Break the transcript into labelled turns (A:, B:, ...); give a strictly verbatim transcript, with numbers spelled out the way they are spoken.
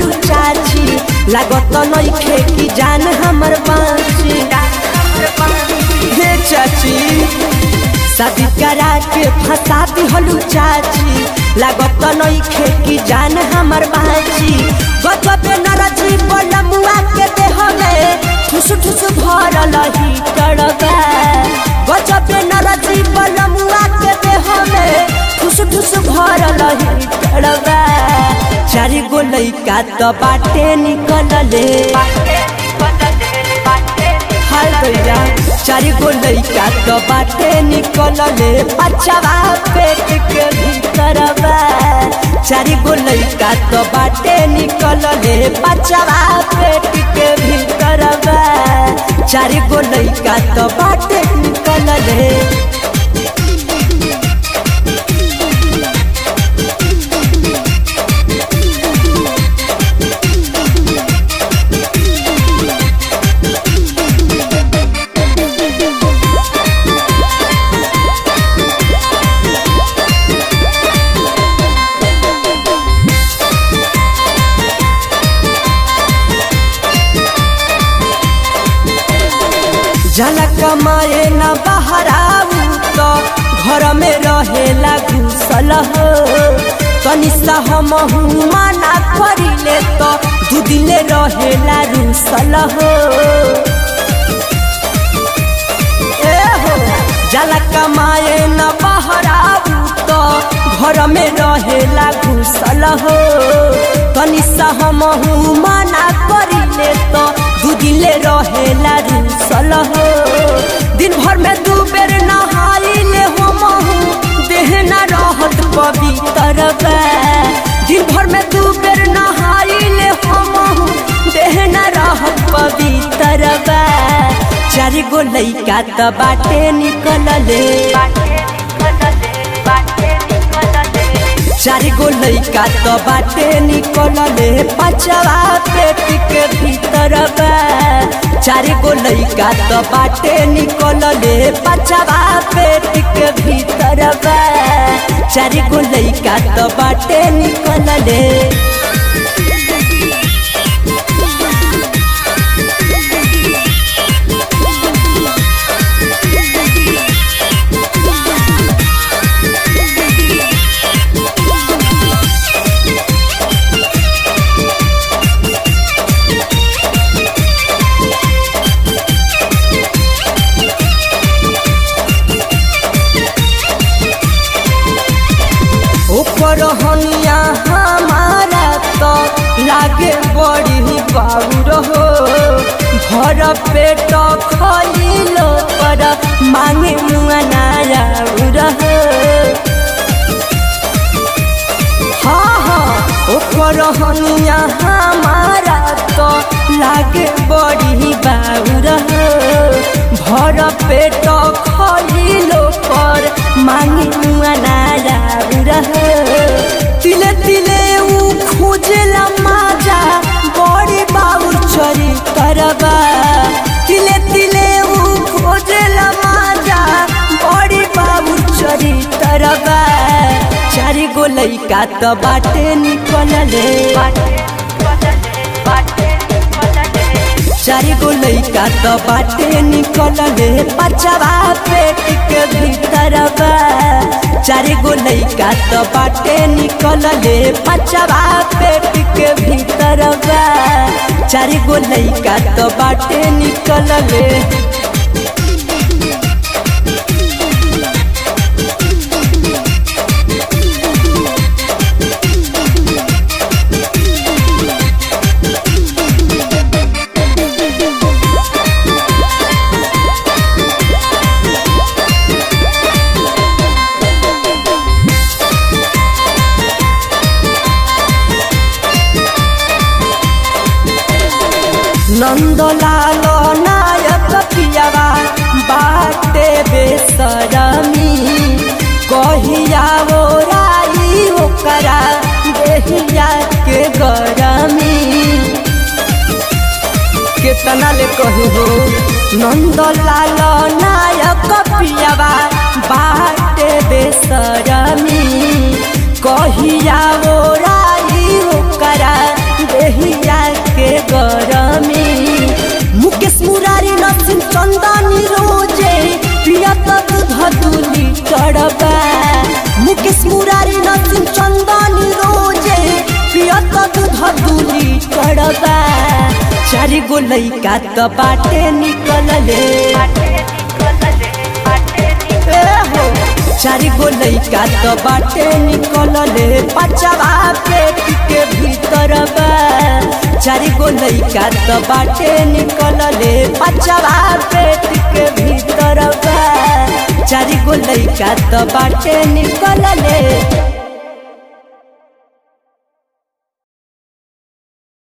A: हलू चाची लागत नइखे कि जान हमर बाची हे चाची शादी करा के फसाती हलू चाची लागत नइखे कि जान हमर बाची गजबे नरजी बलमुआ के देह में ठुस ठुस भरल ही टड़बा गजबे नरजी बलमुआ के देह में ठुस ठुस भरल ही टड़बा चारि गो लइका तो बाटे निकलले हाय भैया चारि गो लइका तो बाटे निकलले बच्चावा पेट के भीतरवा चारि गो लइका तो बाटे निकलले बच्चावा पेट के भीतरवा चारि गो लइका तो बाटे निकलले जला कमाए न बहराऊ तो घर में रहेला घुसल हो तनिसा हम मना करिले तो दू दिन रहेला रुसल हो ए हो जला कमाए न बहराऊ तो घर में रहेला घुसल हो तनिसा हम मना करिले तो दू दिन रहेला रुसल हो दिन भर में दू बेर नहाइले हम देह न रहत पवित्र बा दिन भर में दू बेर नहाइले हम देह न रहत पवित्र बा चारि गो लइका तो बाटे निकलले चारि गो लइका तो बाटे निकलले बच्चावा पेट के भीतरवा चारि गो लइका तो बाटे निकलले बच्चावा पेट के भीतरवा चारि गो लइका तो बाटे निकलले रहनिया हमारा तो लागे बड़ी बाबूर हो भर पेट खइलो पर मांगे मुआ नाराउर हो हाँ हाँ ओकर रहनिया हमारा तो लागे बड़ी बाबूर हो भर पेट खइलो पर मांगे मुआ नाराउर हो तिले तिले ऊ खोजेला माजा बड़ी बाबूर चरी करबा तिले तिले ऊ खोजेला माजा बड़ी बाबूर चरी करबा चारि गो लइका तो बाटे निकलले चारि गो लइका तो बाटे निकलले बच्चावा पेट के भीतरवा चारि गो लइका तो बाटे निकलले बच्चावा पेट के भीतरवा चारि गो लइका तो बाटे निकलले नंदलाल नायक पियावा बाटे बेसरमी कहिया वो राई ओकरा देहिया के गरमी केतना ले कहू हो नंदलाल नायक पियावा बाटे बेसरमी कहिया वो राई ओकरा देहिया गरमी मुकेश मुरारी नसीम चंदनी रोजे पिया दूध दूली चढ़बा मुकेश मुरारी नसीम चंदनी रोजे पिया दूध दूली चढ़बा चारि गो लइका त बाटे निकलले चारि गो लइका त बाटे निकलले पचवा पेट के भीतर बा चारि गो लइका त बाटे निकलले पचवा पेट के भीतर बा चारि गो लइका त बाटे निकलले।